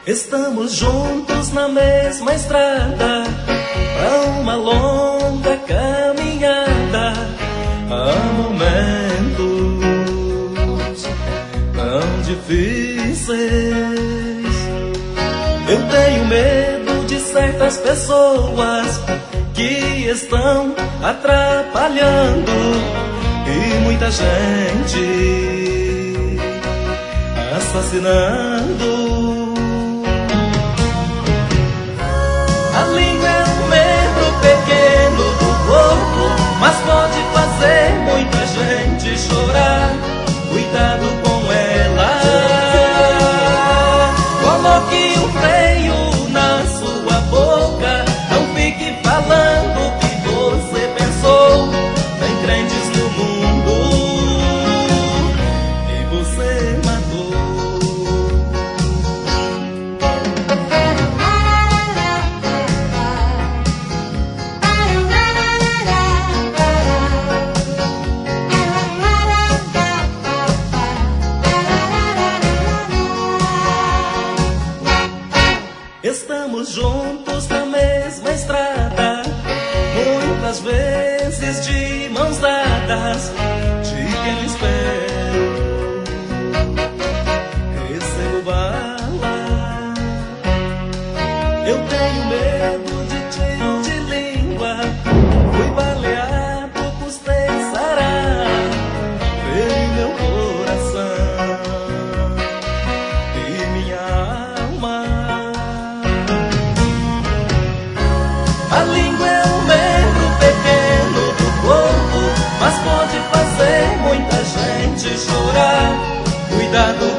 Estamos juntos na mesma estrada, pra uma longa caminhada. Há momentos tão difíceis. Eu tenho medo de certas pessoas que estão atrapalhando, e muita gente assassinando. A língua é um membro pequeno do corpo, mas pode fazer muita gente chorar. Cuidado com ela. Coloque um freio na sua boca. Não fique falando o que você pensou. Tem crentes no mundo e você matou. Estamos juntos na mesma estrada, muitas vezes de mãos dadas. De quem eu espero, recebo bala. Eu tenho medo de tiro de língua. Fui baleado, custei sarar. Veio meu coração e minha alma. A língua é um membro pequeno do corpo, mas pode fazer muita gente chorar. Cuidado